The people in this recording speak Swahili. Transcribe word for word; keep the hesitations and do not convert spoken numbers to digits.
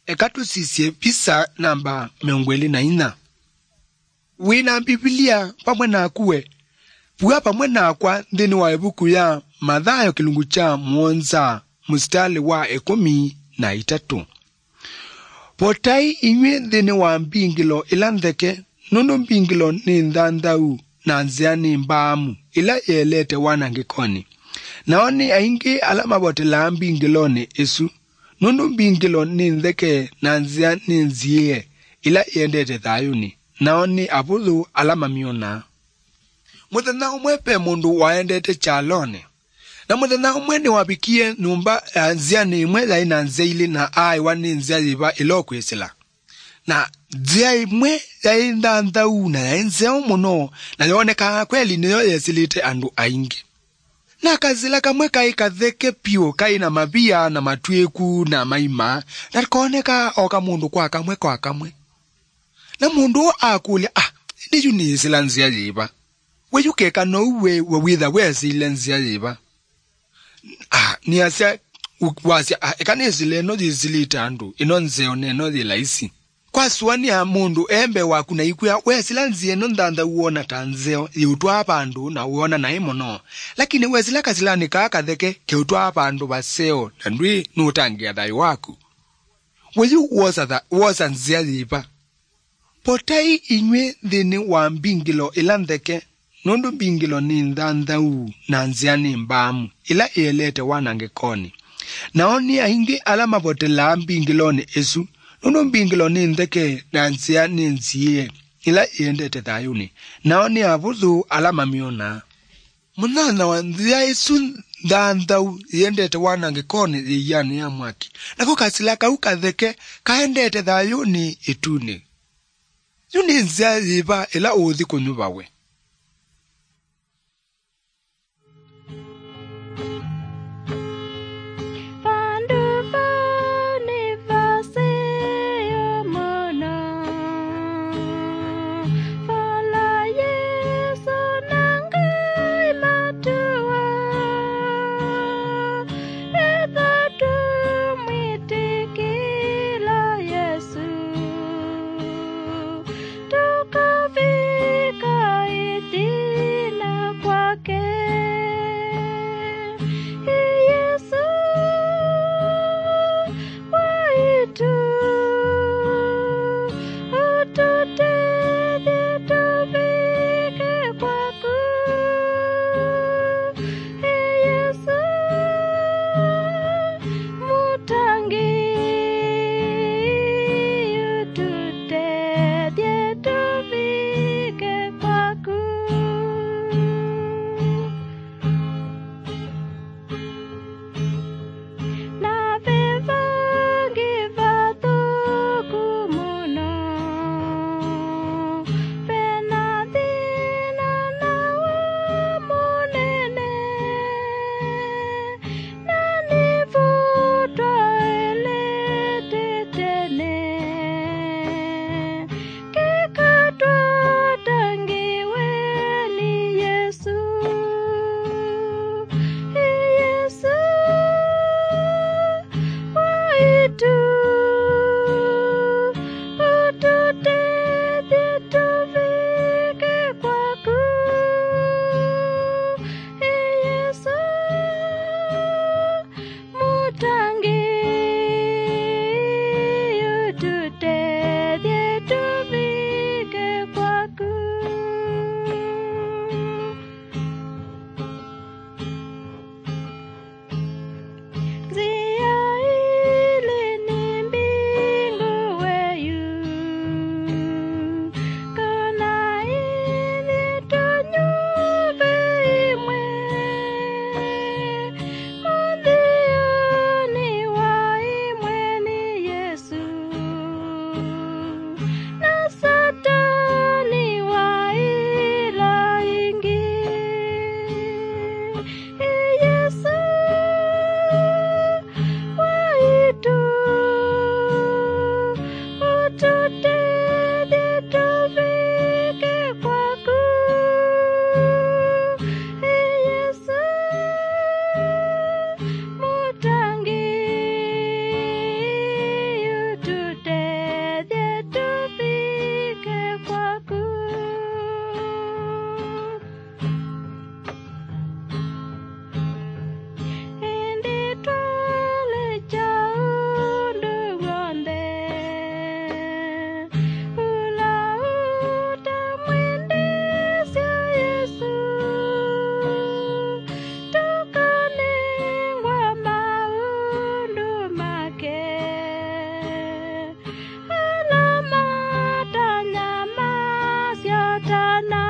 ekatusisye pisa namba miongweli na ina. Wina Biblia pamwe na kuwe. Pua pamwe na kwa ndini wa ebuku ya Mathayo kilungu cha mwonza mustali wa ekumi na itatu. Potai inywe ndini wa mbingilo ilandheke nundu mbingilo ni ndandau na nziani mbamu ila yelete wana ngikoni. Naoni aingi alama bote la mbingiloni isu nundu mbingilo ni ndheke na nziani nziye ila yendete thayuni. Naoni abudhu alama miona. Muthenya umwepe mundu waendete chalone. Na muthenya umwe ni wabikie numba nziani imwe ya ina nzeili na ai wani nzia yiba ilokwesila. Na nzia imwe ya ina ndau na ya nzia umuno na yoneka kweli niyo yesilite andu aingi. Na kazila kamwe kai katheke pio kai na mabia na matueku na maima na koneka oka mundu kwa kamwe kwa kamwe. Na mundu akulia ah ndiyo ni sila nzia yiba. Weyukeka no we wawitha wezi ile nzia yiba. Ah ni asa wasi ah ekanezile no zilita andu ino nzeo neno zilaisi. Kwa suani ya mundu embe waku na ikuya wezila nzia no ndanda uona tanzeo yutwa abandu na uona na imono. Lakini wezila kazila ni kakatheke ke utwa abandu baseo na ndwi nutangia dai waku. Weyu woza tha woza nzia yiba. Potai inywe dhini wa mbingilo ilandheke nundu mbingilo ni ndandau na nziani mbamu ila yelete wana ngekoni. Naoni aingi alama bote la mbingiloni isu nundu mbingilo ni ndheke na nziani nziye ila yendete thayuni. Naoni abudhu alama miona. Munana wa nzia isu ndandau yendete wana ngekoni yiyani ya mwaki. Na kukasila kaukatheke kaendete thayuni ituni. Yuni nzia yiba ila uthi kunyubawe. Tukafika tena.